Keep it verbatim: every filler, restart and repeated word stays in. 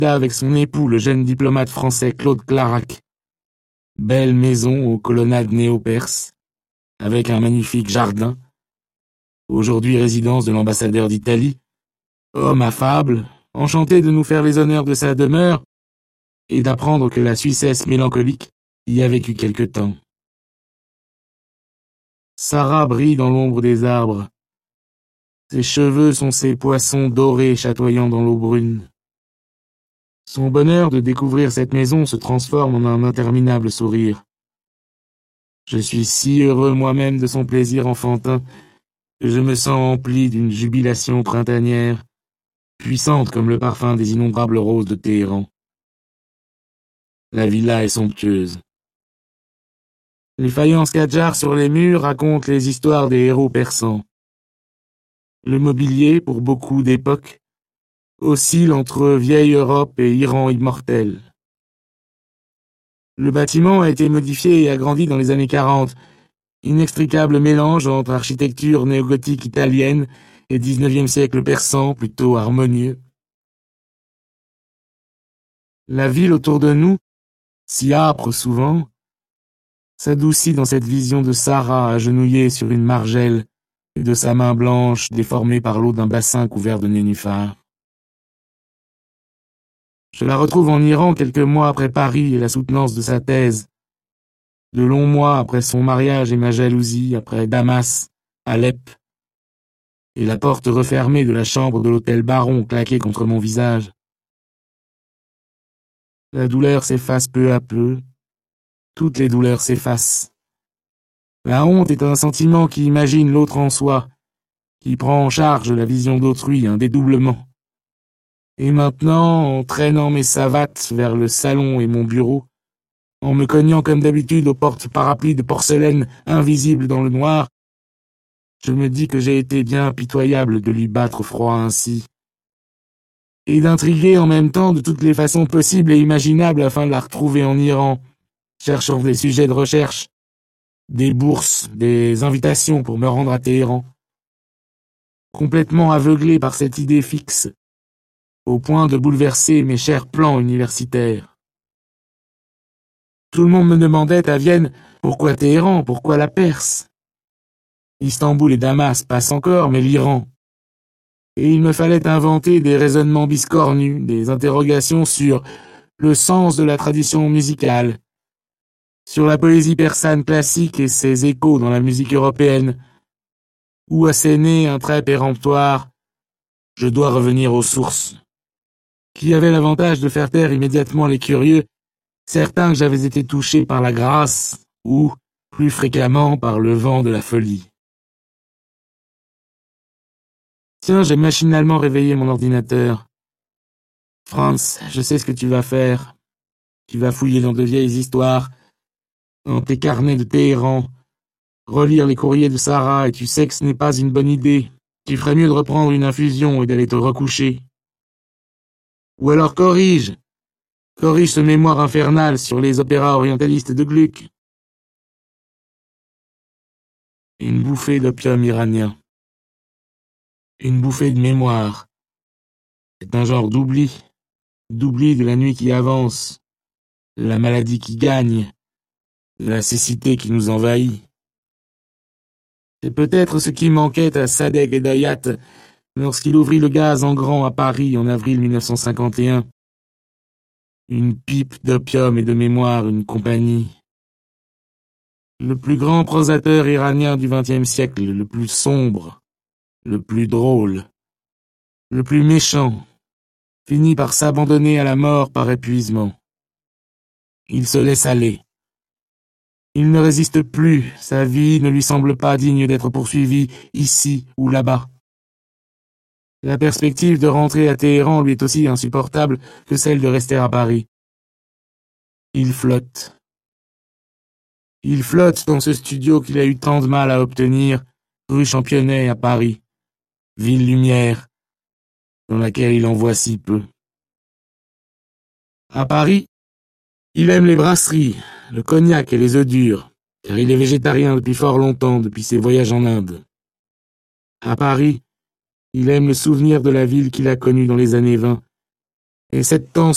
avec son époux le jeune diplomate français Claude Clarac. Belle maison aux colonnades néo-perses, avec un magnifique jardin. Aujourd'hui résidence de l'ambassadeur d'Italie. Homme affable, enchanté de nous faire les honneurs de sa demeure, et d'apprendre que la Suissesse mélancolique y a vécu quelque temps. Sarah brille dans l'ombre des arbres. Ses cheveux sont ces poissons dorés chatoyant dans l'eau brune. Son bonheur de découvrir cette maison se transforme en un interminable sourire. Je suis si heureux moi-même de son plaisir enfantin que je me sens empli d'une jubilation printanière, puissante comme le parfum des innombrables roses de Téhéran. La villa est somptueuse. Les faïences Kadjar sur les murs racontent les histoires des héros persans. Le mobilier, pour beaucoup d'époques, oscille entre vieille Europe et Iran immortel. Le bâtiment a été modifié et agrandi dans les années quarante, inextricable mélange entre architecture néogothique italienne et dix-neuvième siècle persan plutôt harmonieux. La ville autour de nous, si âpre souvent, s'adoucit dans cette vision de Sarah agenouillée sur une margelle et de sa main blanche déformée par l'eau d'un bassin couvert de nénuphars. Je la retrouve en Iran quelques mois après Paris et la soutenance de sa thèse. De longs mois après son mariage et ma jalousie, après Damas, Alep, et la porte refermée de la chambre de l'hôtel Baron claquée contre mon visage. La douleur s'efface peu à peu. Toutes les douleurs s'effacent. La honte est un sentiment qui imagine l'autre en soi, qui prend en charge la vision d'autrui, un dédoublement. Et maintenant, en traînant mes savates vers le salon et mon bureau, en me cognant comme d'habitude aux portes parapluies de porcelaine invisibles dans le noir, je me dis que j'ai été bien impitoyable de lui battre froid ainsi, et d'intriguer en même temps de toutes les façons possibles et imaginables afin de la retrouver en Iran, cherchant des sujets de recherche, des bourses, des invitations pour me rendre à Téhéran. Complètement aveuglé par cette idée fixe, au point de bouleverser mes chers plans universitaires. Tout le monde me demandait à Vienne pourquoi Téhéran, pourquoi la Perse. Istanbul et Damas passent encore, mais l'Iran. Et il me fallait inventer des raisonnements biscornus, des interrogations sur le sens de la tradition musicale, sur la poésie persane classique et ses échos dans la musique européenne, où asséner un trait péremptoire, je dois revenir aux sources, qui avait l'avantage de faire taire immédiatement les curieux, certains que j'avais été touché par la grâce, ou, plus fréquemment, par le vent de la folie. Tiens, j'ai machinalement réveillé mon ordinateur. Franz, je sais ce que tu vas faire. Tu vas fouiller dans de vieilles histoires, dans tes carnets de Téhéran, relire les courriers de Sarah, et tu sais que ce n'est pas une bonne idée. Tu ferais mieux de reprendre une infusion et d'aller te recoucher. Ou alors corrige, corrige ce mémoire infernal sur les opéras orientalistes de Gluck. Une bouffée d'opium iranien. Une bouffée de mémoire. C'est un genre d'oubli, d'oubli de la nuit qui avance, de la maladie qui gagne, de la cécité qui nous envahit. C'est peut-être ce qui manquait à Sadegh Hedayat lorsqu'il ouvrit le gaz en grand à Paris en avril mille neuf cent cinquante et un. Une pipe d'opium et de mémoire, une compagnie. Le plus grand prosateur iranien du vingtième siècle, le plus sombre, le plus drôle, le plus méchant, finit par s'abandonner à la mort par épuisement. Il se laisse aller. Il ne résiste plus, sa vie ne lui semble pas digne d'être poursuivie ici ou là-bas. La perspective de rentrer à Téhéran lui est aussi insupportable que celle de rester à Paris. Il flotte. Il flotte dans ce studio qu'il a eu tant de mal à obtenir, rue Championnet à Paris, ville lumière, dans laquelle il en voit si peu. À Paris, il aime les brasseries, le cognac et les œufs durs, car il est végétarien depuis fort longtemps, depuis ses voyages en Inde. À Paris, il aime le souvenir de la ville qu'il a connue dans les années vingt, et cette tension